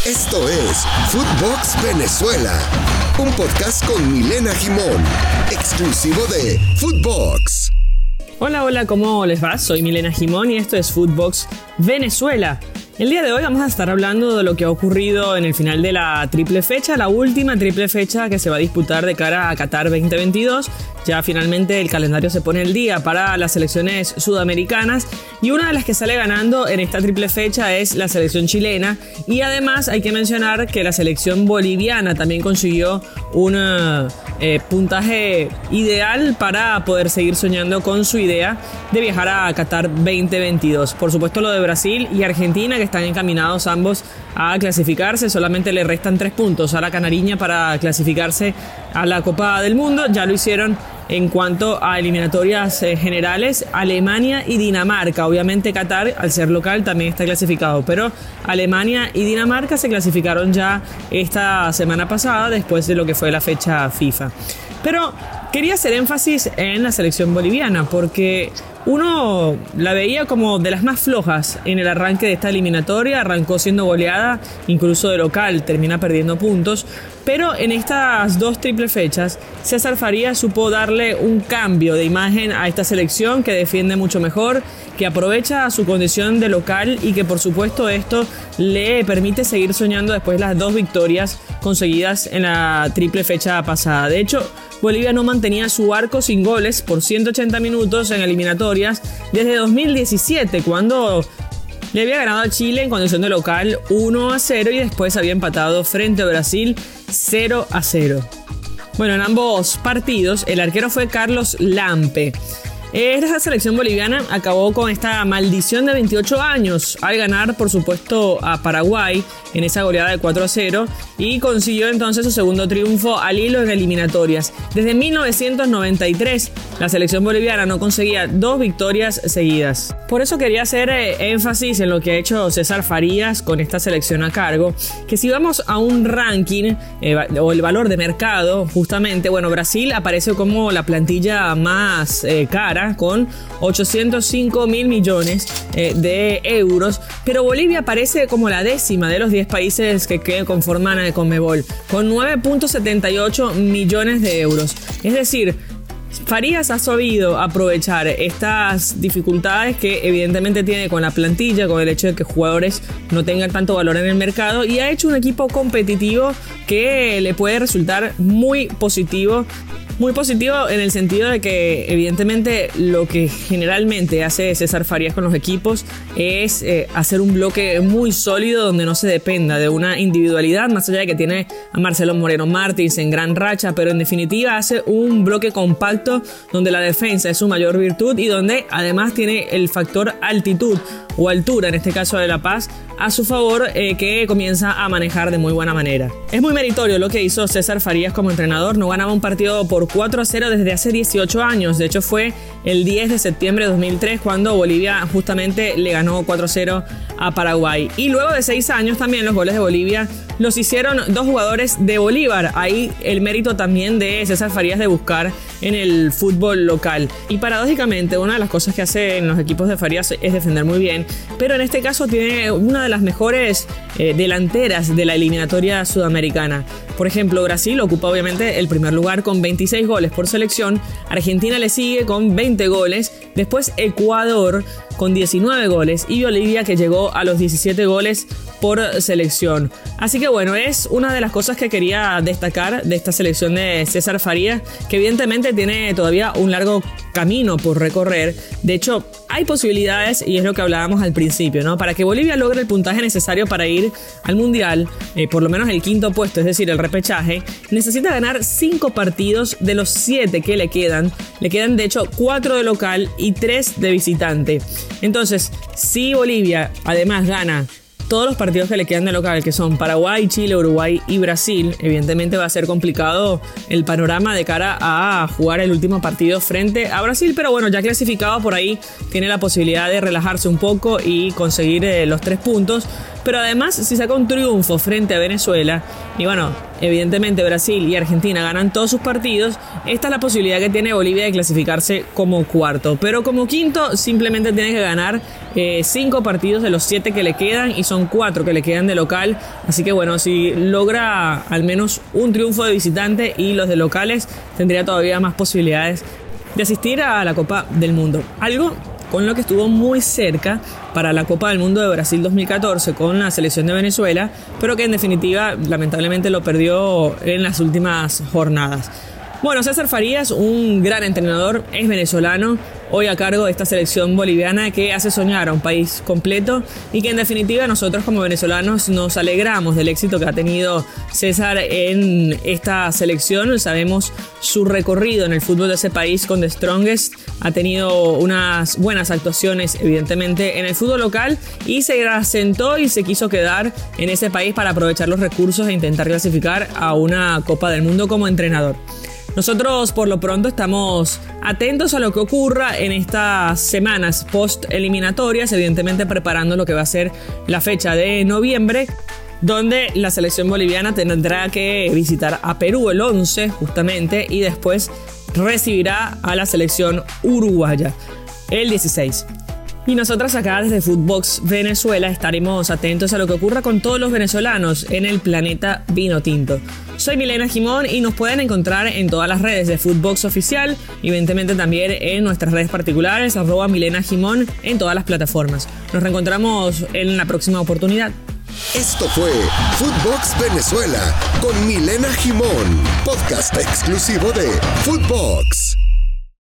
Esto es Footbox Venezuela, un podcast con Milena Gimón, exclusivo de Footbox. Hola, ¿cómo les va? Soy Milena Gimón y esto es Footbox Venezuela. El día de hoy vamos a estar hablando de lo que ha ocurrido en el final de la triple fecha, la última triple fecha que se va a disputar de cara a Qatar 2022. Ya finalmente el calendario se pone al día para las selecciones sudamericanas y una de las que sale ganando en esta triple fecha es la selección chilena, y además hay que mencionar que la selección boliviana también consiguió un puntaje ideal para poder seguir soñando con su idea de viajar a Qatar 2022. Por supuesto, lo de Brasil y Argentina, que están encaminados ambos a clasificarse, solamente le restan 3 puntos a la canariña para clasificarse a la Copa del Mundo. Ya lo hicieron en cuanto a eliminatorias generales, Alemania y Dinamarca. Obviamente Qatar, al ser local, también está clasificado, pero Alemania y Dinamarca se clasificaron ya esta semana pasada después de lo que fue la fecha FIFA. Pero quería hacer énfasis en la selección boliviana porque uno la veía como de las más flojas en el arranque de esta eliminatoria. Arrancó siendo goleada, incluso de local, termina perdiendo puntos. Pero en estas dos triple fechas, César Farías supo darle un cambio de imagen a esta selección que defiende mucho mejor, que aprovecha su condición de local y que por supuesto esto le permite seguir soñando después de las 2 victorias conseguidas en la triple fecha pasada. De hecho, Bolivia no mantenía su arco sin goles por 180 minutos en eliminatorias desde 2017, cuando le había ganado a Chile en condición de local 1-0 y después había empatado frente a Brasil 0-0. Bueno, en ambos partidos el arquero fue Carlos Lampe. Esta selección boliviana acabó con esta maldición de 28 años al ganar, por supuesto, a Paraguay en esa goleada de 4-0 y consiguió entonces su segundo triunfo al hilo en eliminatorias. Desde 1993 la selección boliviana no conseguía 2 victorias seguidas. Por eso quería hacer énfasis en lo que ha hecho César Farías con esta selección a cargo, que si vamos a un ranking o el valor de mercado, justamente, bueno, Brasil aparece como la plantilla más cara, con 805 mil millones de euros, pero Bolivia aparece como la 10ª de los 10 países que conforman a Conmebol, con 9.78 millones de euros. Es decir, Farías ha sabido aprovechar estas dificultades que evidentemente tiene con la plantilla, con el hecho de que jugadores no tengan tanto valor en el mercado, y ha hecho un equipo competitivo que le puede resultar muy positivo. Muy positivo en el sentido de que evidentemente lo que generalmente hace César Farías con los equipos es hacer un bloque muy sólido donde no se dependa de una individualidad, más allá de que tiene a Marcelo Moreno Martins en gran racha, pero en definitiva hace un bloque compacto donde la defensa es su mayor virtud y donde además tiene el factor altitud o altura, en este caso de La Paz, a su favor, que comienza a manejar de muy buena manera. Es muy meritorio lo que hizo César Farías como entrenador. No ganaba un partido por 4-0 desde hace 18 años. De hecho, fue el 10 de septiembre de 2003 cuando Bolivia justamente le ganó 4-0 a Paraguay. Y luego de 6 años también los goles de Bolivia los hicieron 2 jugadores de Bolívar. Ahí el mérito también de César Farías de buscar en el fútbol local. Y paradójicamente, una de las cosas que hacen los equipos de Farías es defender muy bien, pero en este caso tiene una de las mejores delanteras de la eliminatoria sudamericana. Por ejemplo, Brasil ocupa obviamente el primer lugar con 26 goles por selección, Argentina le sigue con 20 goles, después Ecuador con 19 goles y Bolivia, que llegó a los 17 goles por selección. Así que bueno, es una de las cosas que quería destacar de esta selección de César Farías, que evidentemente tiene todavía un largo camino por recorrer. De hecho, hay posibilidades, y es lo que hablábamos al principio, ¿no? Para que Bolivia logre el puntaje necesario para ir al Mundial, por lo menos el 5.º puesto, es decir, el repechaje, necesita ganar 5 partidos de los 7 que le quedan. Le quedan de hecho 4 de local y 3 de visitante. Entonces, si Bolivia además gana todos los partidos que le quedan de local, que son Paraguay, Chile, Uruguay y Brasil, evidentemente va a ser complicado el panorama de cara a jugar el último partido frente a Brasil, pero bueno, ya clasificado por ahí tiene la posibilidad de relajarse un poco y conseguir los 3 puntos. Pero además, si saca un triunfo frente a Venezuela, y bueno, evidentemente Brasil y Argentina ganan todos sus partidos, esta es la posibilidad que tiene Bolivia de clasificarse como cuarto. Pero como quinto, simplemente tiene que ganar 5 partidos de los 7 que le quedan, y son 4 que le quedan de local. Así que bueno, si logra al menos un triunfo de visitante y los de locales, tendría todavía más posibilidades de asistir a la Copa del Mundo. Algo con lo que estuvo muy cerca para la Copa del Mundo de Brasil 2014 con la selección de Venezuela, pero que en definitiva lamentablemente lo perdió en las últimas jornadas. Bueno, César Farías, un gran entrenador, es venezolano, hoy a cargo de esta selección boliviana que hace soñar a un país completo, y que en definitiva nosotros como venezolanos nos alegramos del éxito que ha tenido César en esta selección. Sabemos su recorrido en el fútbol de ese país con The Strongest, ha tenido unas buenas actuaciones evidentemente en el fútbol local, y se asentó y se quiso quedar en ese país para aprovechar los recursos e intentar clasificar a una Copa del Mundo como entrenador. Nosotros por lo pronto estamos atentos a lo que ocurra en estas semanas post-eliminatorias, evidentemente preparando lo que va a ser la fecha de noviembre, donde la selección boliviana tendrá que visitar a Perú el 11 justamente, y después recibirá a la selección uruguaya el 16. Y nosotros acá desde Footbox Venezuela estaremos atentos a lo que ocurra con todos los venezolanos en el planeta vino tinto. Soy Milena Gimón y nos pueden encontrar en todas las redes de Footbox Oficial, evidentemente también en nuestras redes particulares, @Milena Gimón, en todas las plataformas. Nos reencontramos en la próxima oportunidad. Esto fue Footbox Venezuela con Milena Gimón, podcast exclusivo de Footbox.